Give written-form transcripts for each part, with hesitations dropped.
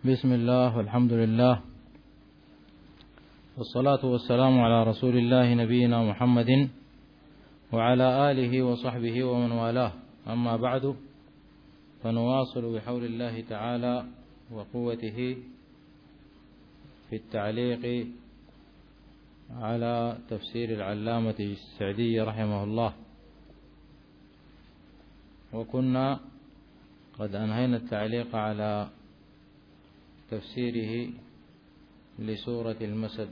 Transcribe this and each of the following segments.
بسم الله والحمد لله والصلاة والسلام على رسول الله نبينا محمد وعلى آله وصحبه ومن والاه. أما بعد، فنواصل بحول الله تعالى وقوته في التعليق على تفسير العلامة السعدي رحمه الله، وكنا قد أنهينا التعليق على تفسيره لسورة المسد.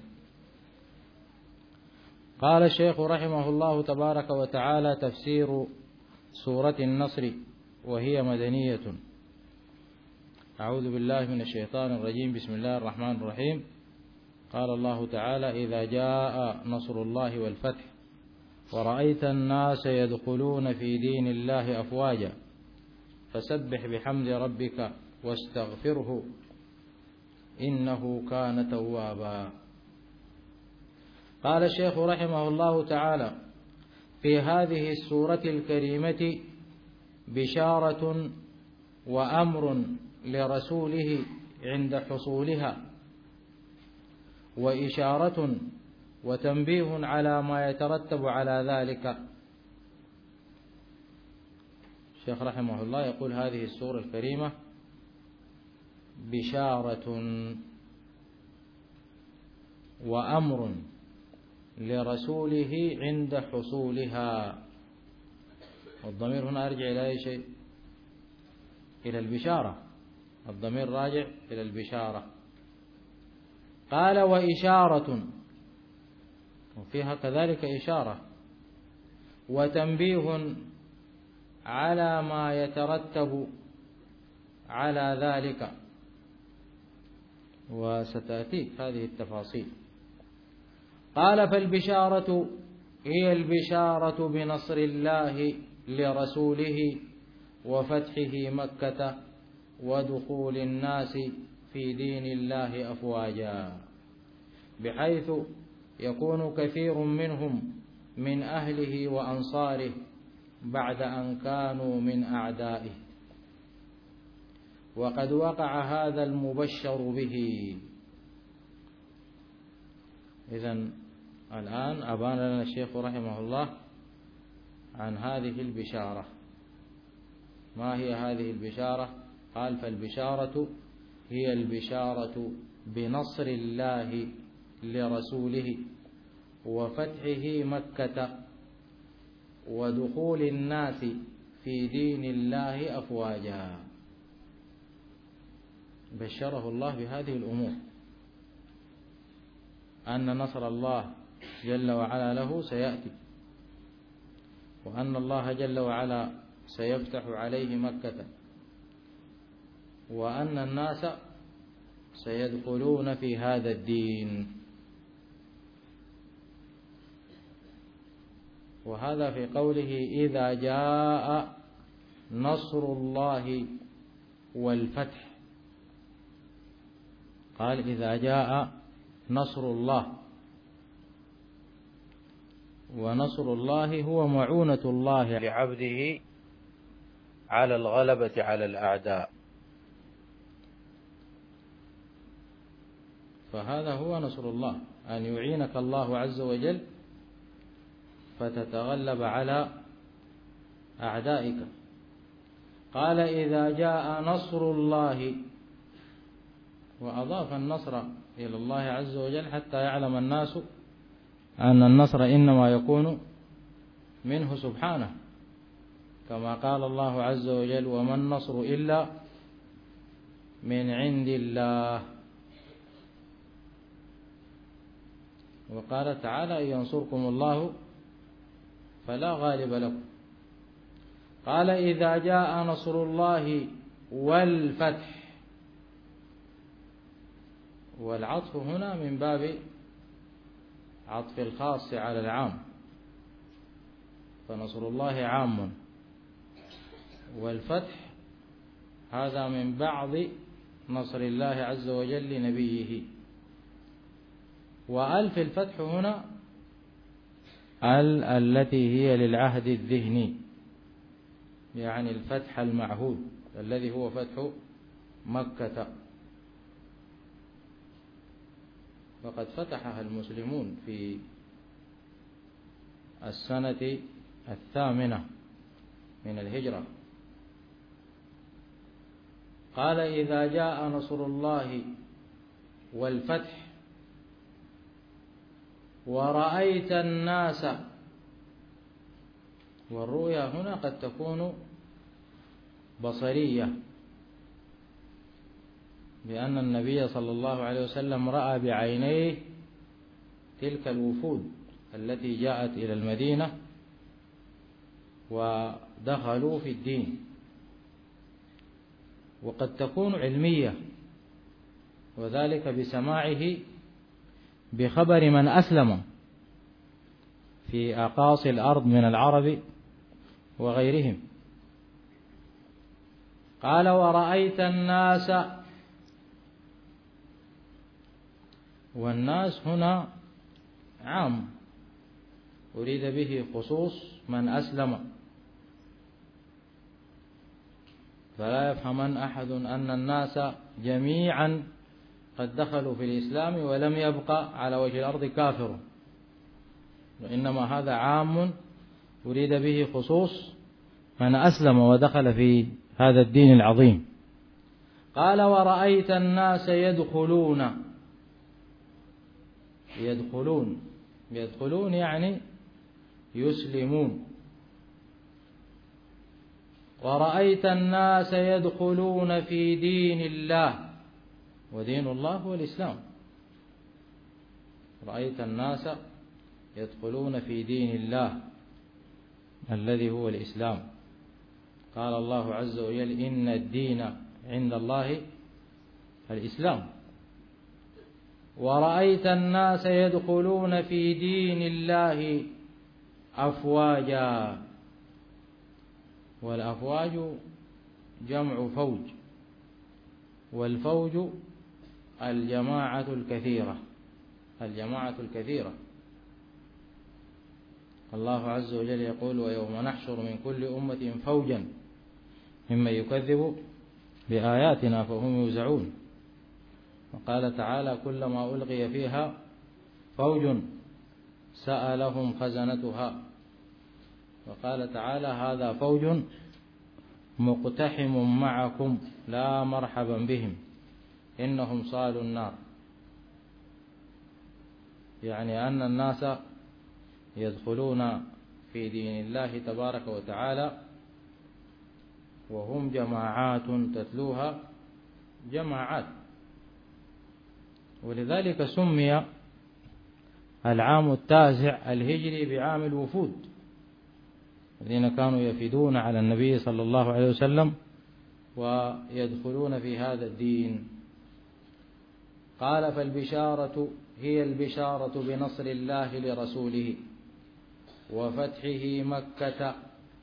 قال الشيخ رحمه الله تبارك وتعالى: تفسير سورة النصر وهي مدنية. أعوذ بالله من الشيطان الرجيم. بسم الله الرحمن الرحيم. قال الله تعالى: إذا جاء نصر الله والفتح ورأيت الناس يدخلون في دين الله أفواجا فسبح بحمد ربك واستغفره إنه كان توابا. قال الشيخ رحمه الله تعالى: في هذه السورة الكريمة بشارة وأمر لرسوله عند حصولها، وإشارة وتنبيه على ما يترتب على ذلك. الشيخ رحمه الله يقول: هذه السورة الكريمة بشارة وأمر لرسوله عند حصولها. والضمير هنا أرجع إلى أي شيء؟ إلى البشارة. الضمير راجع إلى البشارة. قال: وإشارة، وفيها كذلك إشارة وتنبيه على ما يترتب على ذلك، وستأتي هذه التفاصيل. قال: فالبشارة هي البشارة بنصر الله لرسوله وفتحه مكة ودخول الناس في دين الله أفواجا، بحيث يكون كثير منهم من أهله وأنصاره بعد أن كانوا من أعدائه، وقد وقع هذا المبشر به. إذن الآن أبان لنا الشيخ رحمه الله عن هذه البشارة. ما هي هذه البشارة؟ قال: فالبشارة هي البشارة بنصر الله لرسوله وفتحه مكة ودخول الناس في دين الله أفواجا. بشره الله بهذه الأمور، أن نصر الله جل وعلا له سيأتي، وأن الله جل وعلا سيفتح عليه مكة، وأن الناس سيدخلون في هذا الدين. وهذا في قوله: إذا جاء نصر الله والفتح. قال: إذا جاء نصر الله، ونصر الله هو معونة الله لعبده على الغلبة على الأعداء. فهذا هو نصر الله، أن يعينك الله عز وجل فتتغلب على أعدائك. قال: إذا جاء نصر الله، وأضاف النصر إلى الله عز وجل حتى يعلم الناس أن النصر إنما يكون منه سبحانه، كما قال الله عز وجل: وما النصر إلا من عند الله. وقال تعالى: إن ينصركم الله فلا غالب لكم. قال: إذا جاء نصر الله والفتح. والعطف هنا من باب عطف الخاص على العام، فنصر الله عام، والفتح هذا من بعض نصر الله عز وجل لنبيه. وألف الفتح هنا التي هي للعهد الذهني، يعني الفتح المعهود الذي هو فتح مكة. وقد فتحها المسلمون في السنة 8 من الهجرة. قال إذا جاء نصر الله والفتح ورأيت الناس، والرؤيا هنا قد تكون بصرية، بأن النبي صلى الله عليه وسلم رأى بعينيه تلك الوفود التي جاءت إلى المدينة ودخلوا في الدين، وقد تكون علمية، وذلك بسماعه بخبر من أسلم في أقاصي الأرض من العرب وغيرهم. قال ورأيت الناس، والناس هنا عام أريد به خصوص من أسلم، فلا يفهمن أحد أن الناس جميعا قد دخلوا في الإسلام ولم يبقى على وجه الأرض كافر، وإنما هذا عام أريد به خصوص من أسلم ودخل في هذا الدين العظيم. قال ورأيت الناس يدخلون يعني يسلمون. ورأيت الناس يدخلون في دين الله، ودين الله هو الإسلام. رأيت الناس يدخلون في دين الله الذي هو الإسلام. قال الله عز وجل إن الدين عند الله الإسلام. ورأيت الناس يدخلون في دين الله أفواجا، والأفواج جمع فوج، والفوج الجماعة الكثيرة. الله عز وجل يقول ويوم نحشر من كل أمة فوجا ممن يكذب بآياتنا فهم يوزعون. وقال تعالى كلما ألقي فيها فوج سألهم خزنتها. وقال تعالى هذا فوج مقتحم معكم لا مرحبا بهم إنهم صالوا النار، يعني أن الناس يدخلون في دين الله تبارك وتعالى وهم جماعات تتلوها جماعات. ولذلك سمي العام 9 الهجري بعام الوفود، الذين كانوا يفدون على النبي صلى الله عليه وسلم ويدخلون في هذا الدين. قال فالبشارة هي البشارة بنصر الله لرسوله وفتحه مكة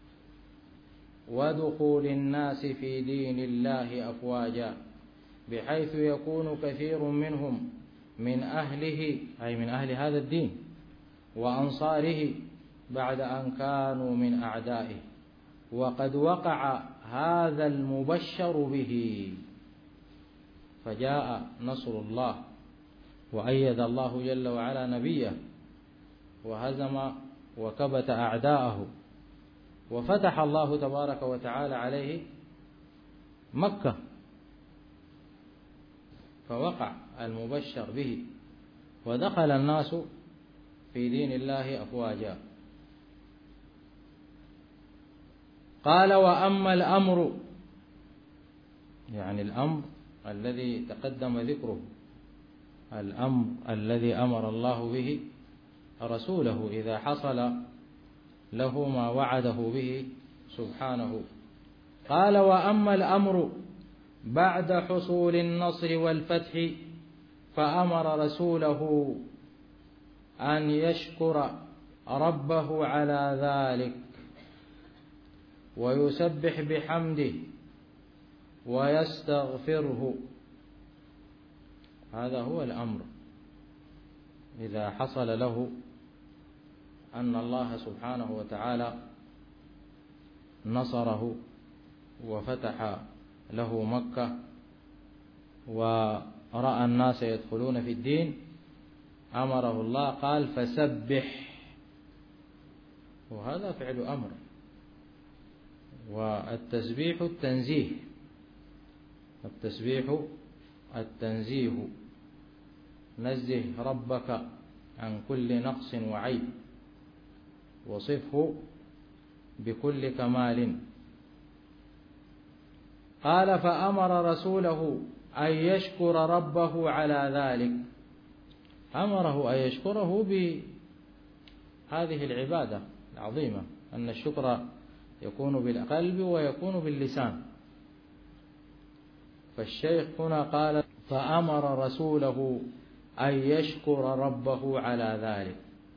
ودخول الناس في دين الله أفواجا، بحيث يكون كثير منهم من أهله، أي من أهل هذا الدين وأنصاره، بعد أن كانوا من أعدائه. وقد وقع هذا المبشر به، فجاء نصر الله وأيد الله جل وعلا نبيه وهزم وكبت أعداءه، وفتح الله تبارك وتعالى عليه مكة، فوقع المبشر به ودخل الناس في دين الله أفواجا. قال وأما الأمر، يعني الأمر الذي تقدم ذكره، الأمر الذي أمر الله به رسوله إذا حصل له ما وعده به سبحانه. قال وأما الأمر بعد حصول النصر والفتح فأمر رسوله أن يشكر ربه على ذلك ويسبح بحمده ويستغفره. هذا هو الأمر إذا حصل له أن الله سبحانه وتعالى نصره وفتح له مكة ورأى الناس يدخلون في الدين، أمره الله قال فسبح، وهذا فعل أمر. والتسبيح التنزيه، التسبيح التنزيه، نزه ربك عن كل نقص وعيب وصفه بكل كمال. قال فأمر رسوله أن يشكر ربه على ذلك، أمره أن يشكره بهذه العبادة العظيمة، أن الشكر يكون بالقلب ويكون باللسان. فالشيخ هنا قال فأمر رسوله أن يشكر ربه على ذلك.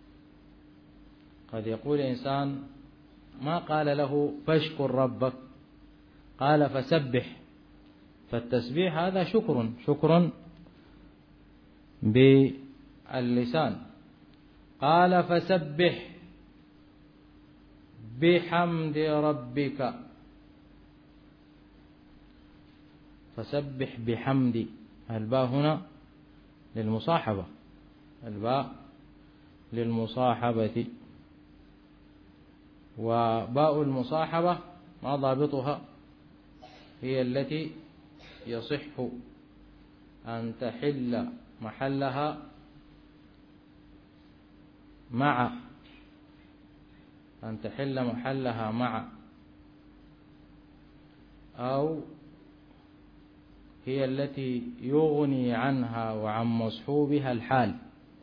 قد يقول إنسان ما قال له فاشكر ربك، قال فسبح، فالتسبيح هذا شكر باللسان. قال فسبح بحمد ربك، فسبح بحمد، الباء هنا للمصاحبة، الباء للمصاحبة. وباء المصاحبة ما ضابطها؟ هي التي يصح أن تحل محلها مع، أن تحل محلها مع، أو هي التي يغني عنها وعن مصحوبها الحال،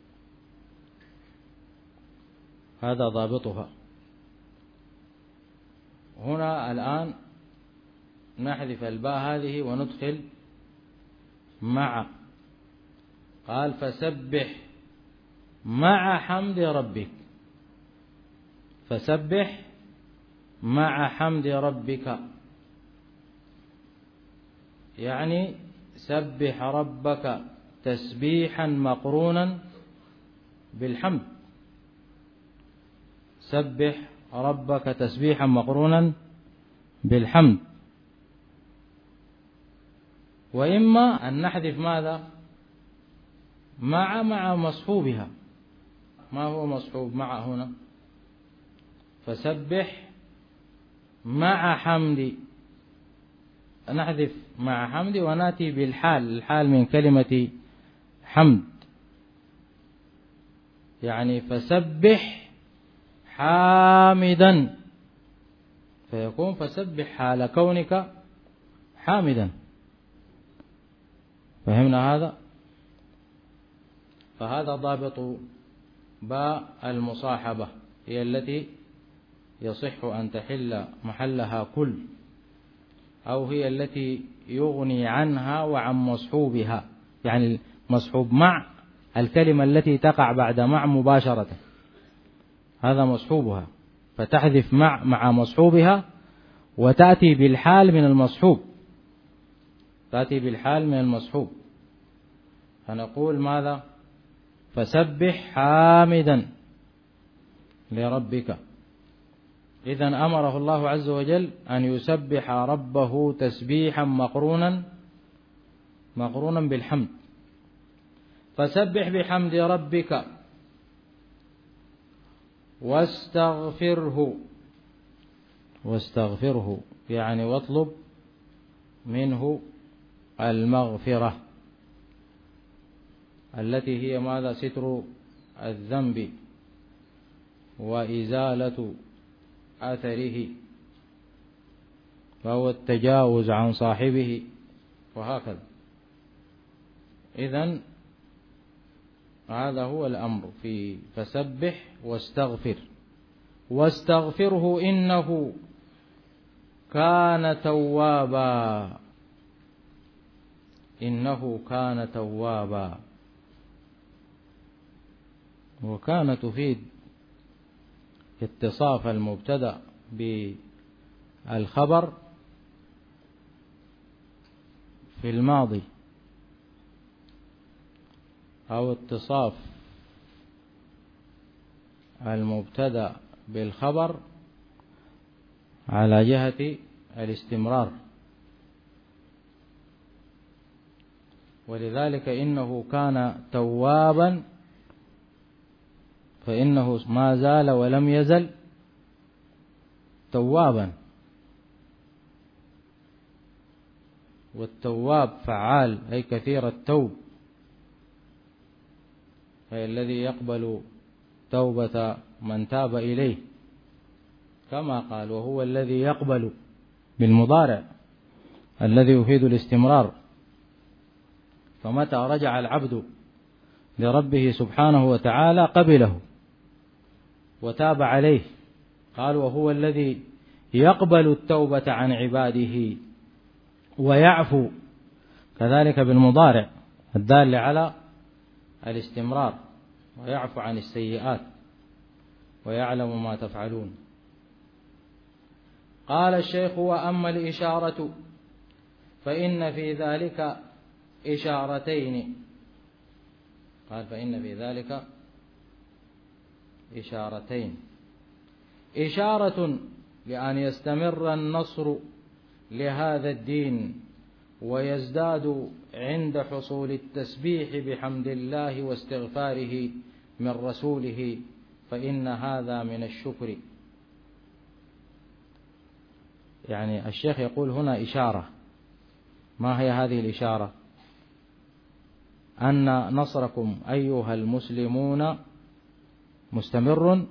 هذا ضابطها. هنا الآن نحذف الباء هذه وندخل مع. قال فسبح مع حمد ربك، فسبح مع حمد ربك، يعني سبح ربك تسبيحا مقرونا بالحمد، سبح ربك تسبيحا مقرونا بالحمد. وإما أن نحذف ماذا؟ مع مصحوبها. ما هو مصحوب مع هنا؟ فسبح مع حمد، نحذف مع حمد ونأتي بالحال، الحال من كلمة حمد، يعني فسبح حامدا، فيكون فسبح حال كونك حامدا. فهمنا هذا؟ فهذا ضابط باء المصاحبة، هي التي يصح أن تحل محلها كل، أو هي التي يغني عنها وعن مصحوبها، يعني مصحوب مع، الكلمة التي تقع بعد مع مباشرة، هذا مصحوبها، فتحذف مع مصحوبها وتأتي بالحال من المصحوب، تأتي بالحال من المصحوب. فنقول ماذا؟ فسبح حامدا لربك. إذن أمره الله عز وجل أن يسبح ربه تسبيحا مقرونا بالحمد. فسبح بحمد ربك واستغفره، يعني واطلب منه المغفرة، التي هي ماذا؟ ستر الذنب وإزالة أثره، فهو التجاوز عن صاحبه، وهكذا. إذن هذا هو الأمر في فسبح واستغفره إنه كان توابا، إنه كان توابا. وكان تفيد اتصاف المبتدأ بالخبر في الماضي، أو اتصاف المبتدأ بالخبر على جهة الاستمرار. ولذلك إنه كان توابا فإنه ما زال ولم يزل توابا، والتواب فعال أي كثير التوب، أي الذي يقبل توبة من تاب إليه، كما قال وهو الذي يقبل بالمضارع الذي يفيد الاستمرار. فمتى رجع العبد لربه سبحانه وتعالى قبله وتاب عليه. قال وهو الذي يقبل التوبة عن عباده ويعفو، كذلك بالمضارع الدال على الاستمرار، ويعفو عن السيئات ويعلم ما تفعلون. قال الشيخ وأما الإشارة فإن في ذلك إشارتين. قال فإن في ذلك إشارتين: إشارة لأن يستمر النصر لهذا الدين ويزداد عند حصول التسبيح بحمد الله واستغفاره من رسوله، فإن هذا من الشكر. يعني الشيخ يقول هنا إشارة. ما هي هذه الإشارة؟ أن نصركم أيها المسلمون مستمر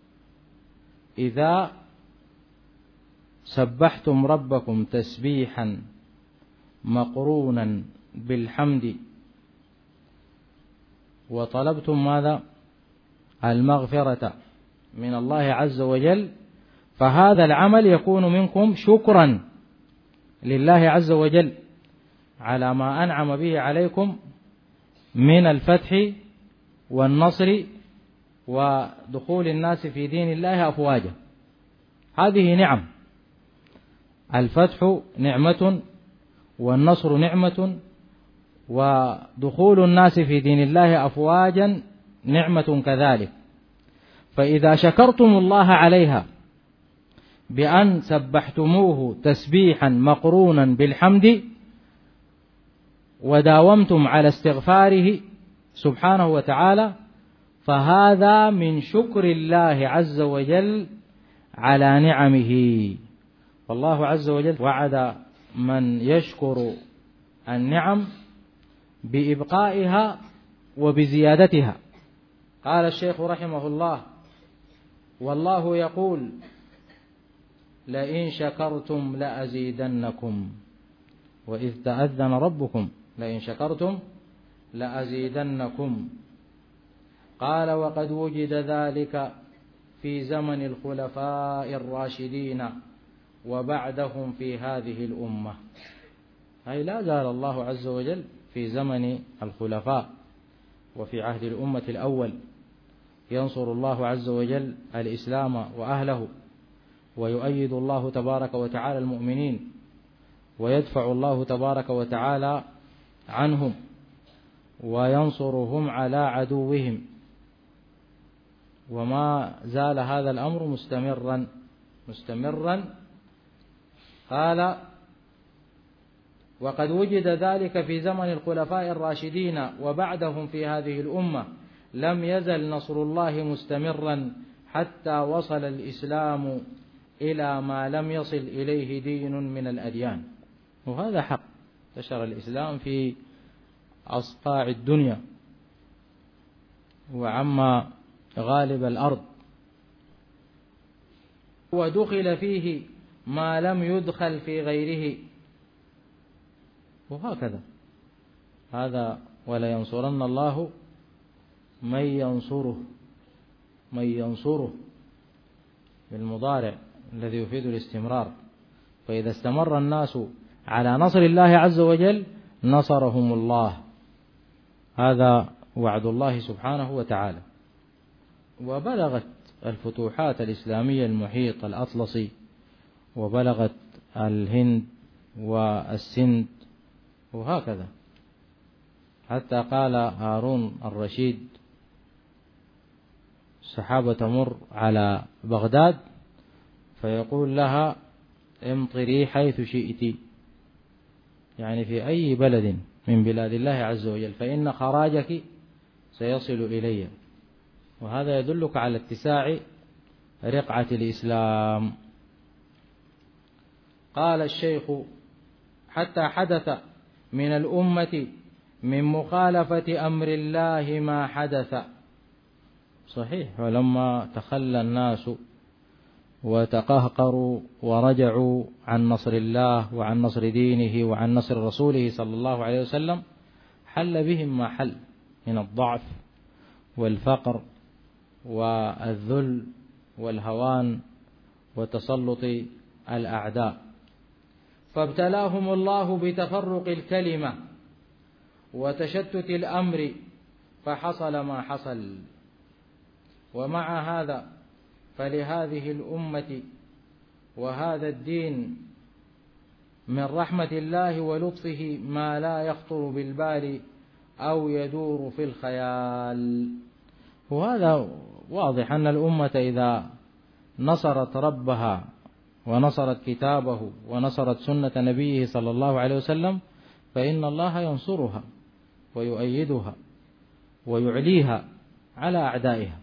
إذا سبحتم ربكم تسبيحا مقرونا بالحمد وطلبتم ماذا؟ المغفرة من الله عز وجل، فهذا العمل يكون منكم شكرا لله عز وجل على ما أنعم به عليكم من الفتح والنصر ودخول الناس في دين الله أفواجا. هذه نعم، الفتح نعمة والنصر نعمة ودخول الناس في دين الله أفواجا نعمة كذلك. فإذا شكرتم الله عليها بأن سبحتموه تسبيحا مقرونا بالحمد وداومتم على استغفاره سبحانه وتعالى، فهذا من شكر الله عز وجل على نعمه. والله عز وجل وعد من يشكر النعم بإبقائها وبزيادتها. قال الشيخ رحمه الله: والله يقول لئن شكرتم لأزيدنكم، وإذ تأذن ربكم لئن شكرتم لأزيدنكم. قال وقد وجد ذلك في زمن الخلفاء الراشدين وبعدهم في هذه الأمة، أي لا زال الله عز وجل في زمن الخلفاء وفي عهد الأمة الأول ينصر الله عز وجل الإسلام وأهله، ويؤيد الله تبارك وتعالى المؤمنين، ويدفع الله تبارك وتعالى عنهم وينصرهم على عدوهم، وما زال هذا الأمر مستمرا. قال وقد وجد ذلك في زمن الخلفاء الراشدين وبعدهم في هذه الأمة، لم يزل نصر الله مستمرا حتى وصل الإسلام إلى ما لم يصل إليه دين من الأديان. وهذا حق، انتشر الإسلام في أصقاع الدنيا وعم غالب الأرض، ودخل فيه ما لم يدخل في غيره، وهكذا هذا ولا ينصرن الله من ينصره بالمضارع الذي يفيد الاستمرار. فإذا استمر الناس على نصر الله عز وجل نصرهم الله، هذا وعد الله سبحانه وتعالى. وبلغت الفتوحات الإسلامية المحيط الأطلسي، وبلغت الهند والسند، وهكذا حتى قال هارون الرشيد: السحابة تمر على بغداد فيقول لها امطري حيث شئت، يعني في أي بلد من بلاد الله عز وجل، فإن خراجك سيصل إلي. وهذا يدلك على اتساع رقعة الإسلام. قال الشيخ: حتى حدث من الأمة من مخالفة أمر الله ما حدث. صحيح، ولما تخلى الناس وتقهقروا ورجعوا عن نصر الله وعن نصر دينه وعن نصر رسوله صلى الله عليه وسلم، حل بهم ما حل من الضعف والفقر والذل والهوان وتسلط الأعداء، فابتلاهم الله بتفرق الكلمة وتشتت الأمر فحصل ما حصل. ومع هذا فلهذه الأمة وهذا الدين من رحمة الله ولطفه ما لا يخطر بالبال أو يدور في الخيال. وهذا واضح أن الأمة إذا نصرت ربها ونصرت كتابه ونصرت سنة نبيه صلى الله عليه وسلم فإن الله ينصرها ويؤيدها ويعليها على أعدائها.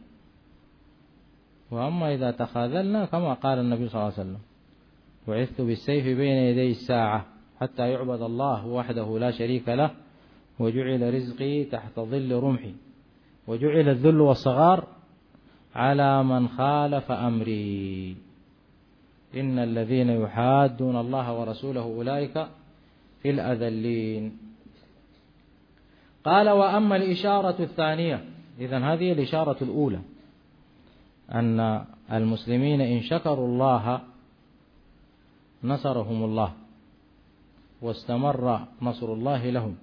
وأما إذا تخاذلنا كما قال النبي صلى الله عليه وسلم: بعثت بالسيف بين يدي الساعة حتى يعبد الله وحده لا شريك له وجعل رزقي تحت ظل رمحي وجعل الذل والصغار على من خالف أمري إن الذين يحادون الله ورسوله أولئك في الأذلين. قال: وأما الإشارة الثانية. إذن هذه الإشارة الأولى، أن المسلمين إن شكروا الله نصرهم الله واستمر نصر الله لهم.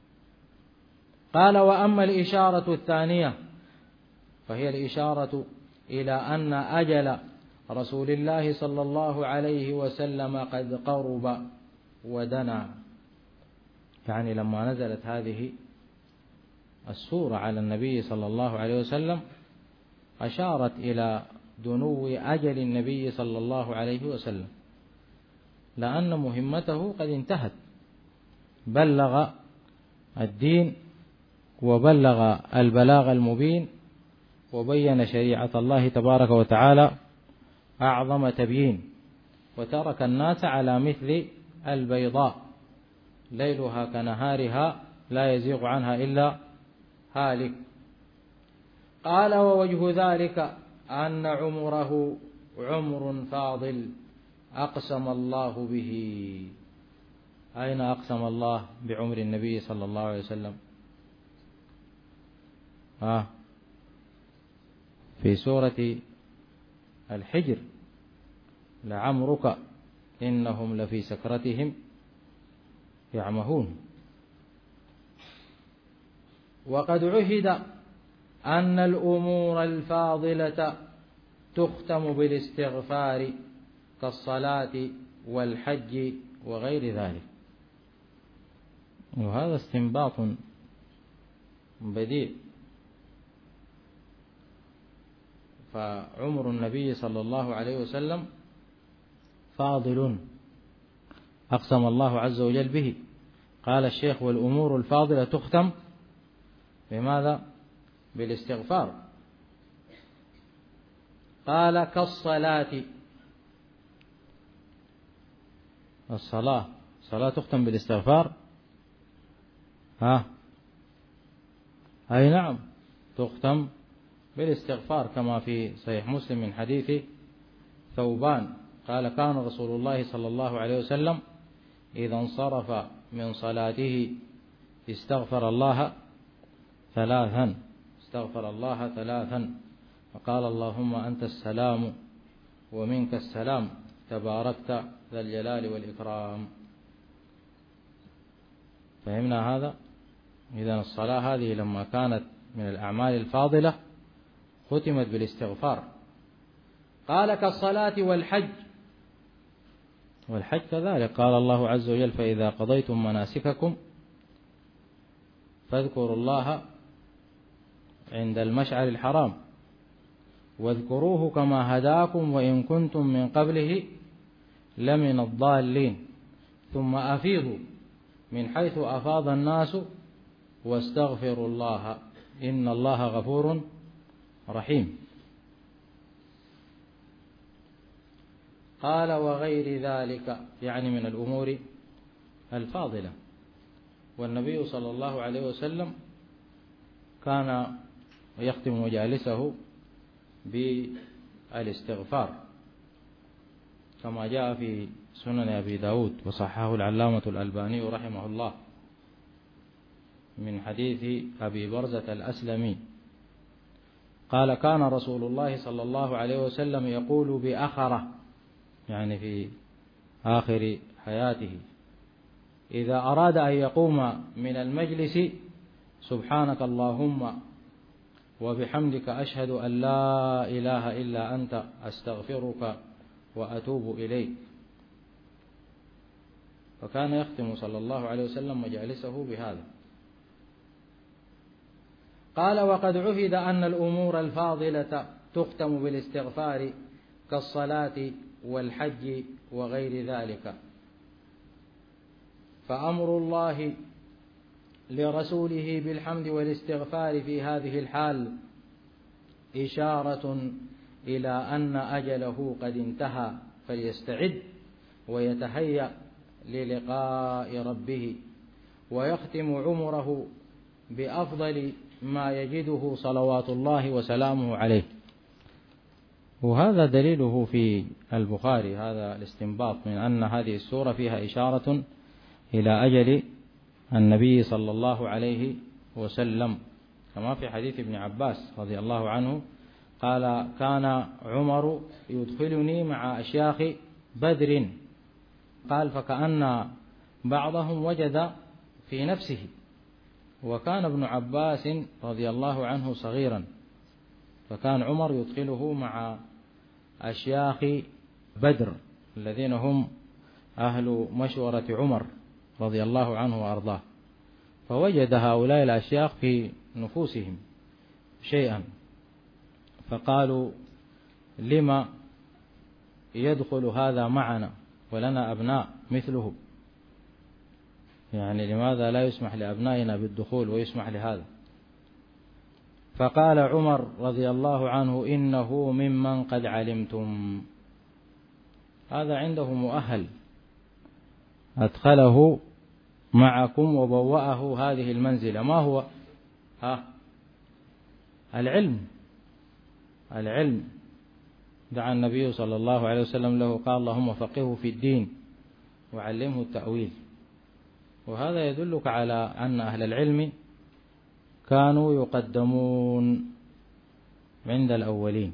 قال: وأما الإشارة الثانية فهي الإشارة إلى أن أجل رسول الله صلى الله عليه وسلم قد قرب ودنا. يعني لما نزلت هذه السورة على النبي صلى الله عليه وسلم أشارت إلى دنو أجل النبي صلى الله عليه وسلم، لأن مهمته قد انتهت، بلغ الدين وبلغ البلاغ المبين وبين شريعة الله تبارك وتعالى أعظم تبيين، وترك الناس على مثل البيضاء ليلها كنهارها لا يزيغ عنها إلا هالك. قال: ووجه ذلك أن عمره عمر فاضل أقسم الله به. أين أقسم الله بعمر النبي صلى الله عليه وسلم؟ في سورة الحجر: لعمرك إنهم لفي سكرتهم يعمهون. وقد عهد أن الأمور الفاضلة تختم بالاستغفار كالصلاة والحج وغير ذلك. وهذا استنباط بديع. فعمر النبي صلى الله عليه وسلم فاضل أقسم الله عز وجل به. قال الشيخ: والأمور الفاضلة تختم بماذا؟ بالاستغفار. قال: كالصلاة. الصلاة تختم بالاستغفار؟ أي نعم، تختم بالاستغفار، كما في صحيح مسلم من حديث ثوبان قال: كان رسول الله صلى الله عليه وسلم إذا انصرف من صلاته استغفر الله ثلاثا فقال: اللهم أنت السلام ومنك السلام تباركت ذا الجلال والإكرام. فهمنا هذا؟ إذن الصلاة هذه لما كانت من الأعمال الفاضلة ختمت بالاستغفار. قال: كالصلاة والحج كذلك. قال الله عز وجل: فإذا قضيتم مناسككم فاذكروا الله عند المشعر الحرام واذكروه كما هداكم وإن كنتم من قبله لمن الضالين ثم أفيضوا من حيث أفاض الناس واستغفروا الله إن الله غفور رحيم. قال وغير ذلك يعني من الأمور الفاضلة. والنبي صلى الله عليه وسلم كان يختم مجالسه بالاستغفار كما جاء في سنن أبي داود وصححه العلامة الألباني رحمه الله من حديث أبي برزة الأسلمي قال كان رسول الله صلى الله عليه وسلم يقول بأخره يعني في آخر حياته إذا أراد أن يقوم من المجلس سبحانك اللهم وبحمدك أشهد أن لا إله إلا أنت أستغفرك وأتوب إليك. فكان يختم صلى الله عليه وسلم مجالسه بهذا. قال وقد عهد أن الأمور الفاضلة تختم بالاستغفار كالصلاة والحج وغير ذلك. فأمر الله لرسوله بالحمد والاستغفار في هذه الحال إشارة إلى أن أجله قد انتهى فليستعد ويتهيأ للقاء ربه ويختم عمره بأفضل ما يجده صلوات الله وسلامه عليه. وهذا دليله في البخاري هذا الاستنباط من أن هذه السورة فيها إشارة إلى أجل النبي صلى الله عليه وسلم كما في حديث ابن عباس رضي الله عنه قال كان عمر يدخلني مع أشياخ بدر قال فكأن بعضهم وجد في نفسه. وكان ابن عباس رضي الله عنه صغيرا فكان عمر يدخله مع أشياخ بدر الذين هم أهل مشورة عمر رضي الله عنه وأرضاه. فوجد هؤلاء الأشياخ في نفوسهم شيئا فقالوا لما يدخل هذا معنا ولنا أبناء مثله، يعني لماذا لا يسمح لأبنائنا بالدخول ويسمح لهذا؟ فقال عمر رضي الله عنه إنه ممن قد علمتم، هذا عنده مؤهل أدخله معكم وبوأه هذه المنزلة. ما هو؟ العلم. دعا النبي صلى الله عليه وسلم له قال اللهم فقهه في الدين وعلمه التأويل. وهذا يدلك على أن أهل العلم كانوا يقدمون عند الأولين.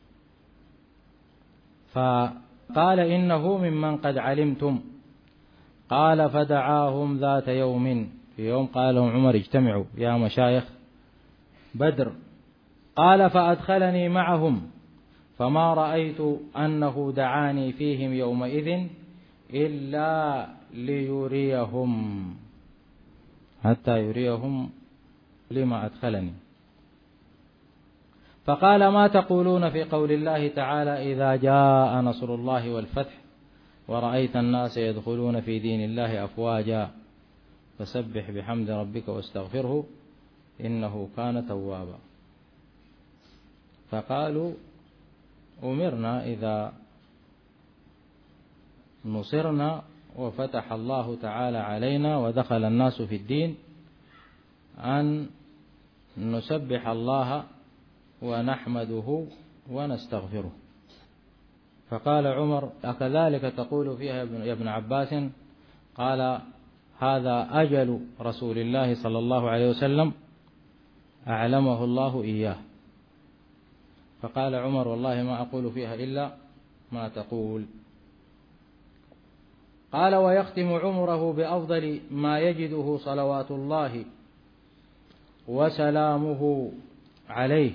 فقال إنه ممن قد علمتم. قال فدعاهم ذات يوم، في يوم قال لهم عمر اجتمعوا يا مشايخ بدر. قال فأدخلني معهم فما رأيت أنه دعاني فيهم يومئذ إلا ليريهم حتى يريهم لما أدخلني. فقال ما تقولون في قول الله تعالى إذا جاء نصر الله والفتح ورأيت الناس يدخلون في دين الله أفواجا فسبح بحمد ربك واستغفره إنه كان توابا. فقالوا أمرنا إذا نصرنا وفتح الله تعالى علينا ودخل الناس في الدين أن نسبح الله ونحمده ونستغفره. فقال عمر أكذلك تقول فيها يا ابن عباس؟ قال هذا أجل رسول الله صلى الله عليه وسلم أعلمه الله إياه. فقال عمر والله ما أقول فيها إلا ما تقول. قال ويختم عمره بأفضل ما يجده صلوات الله وسلامه عليه.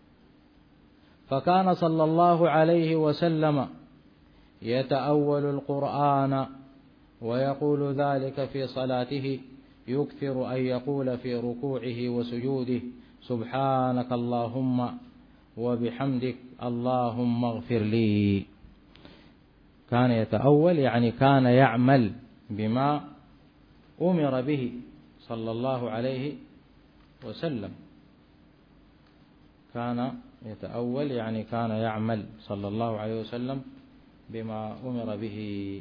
فكان صلى الله عليه وسلم يتأول القرآن ويقول ذلك في صلاته، يكثر أن يقول في ركوعه وسجوده سبحانك اللهم وبحمدك اللهم اغفر لي. كان يتأول يعني كان يعمل بما أمر به صلى الله عليه وسلم. كان يتأول يعني كان يعمل صلى الله عليه وسلم بما أمر به،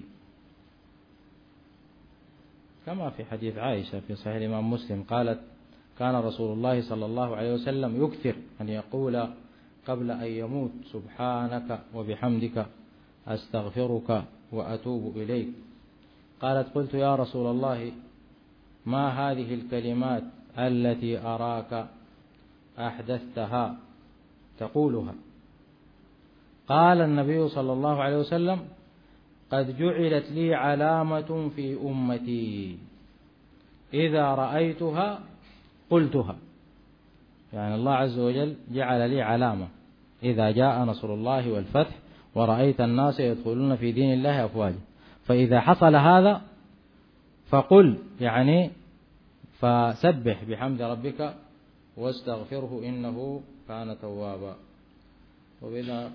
كما في حديث عائشة في صحيح الإمام مسلم قالت كان رسول الله صلى الله عليه وسلم يكثر أن يقول قبل أن يموت سبحانك وبحمدك أستغفرك وأتوب إليك. قالت قلت يا رسول الله ما هذه الكلمات التي أراك أحدثتها تقولها؟ قال النبي صلى الله عليه وسلم قد جعلت لي علامة في أمتي إذا رأيتها قلتها، يعني الله عز وجل جعل لي علامة إذا جاء نصر الله والفتح ورأيت الناس يدخلون في دين الله أفواجا، فإذا حصل هذا فقل يعني فسبح بحمد ربك واستغفره إنه كان توابا. وبذا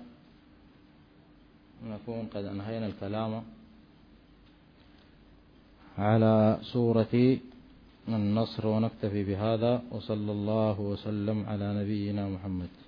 نكون قد أنهينا الكلام على سورة النصر، ونكتفي بهذا، وصلى الله وسلم على نبينا محمد.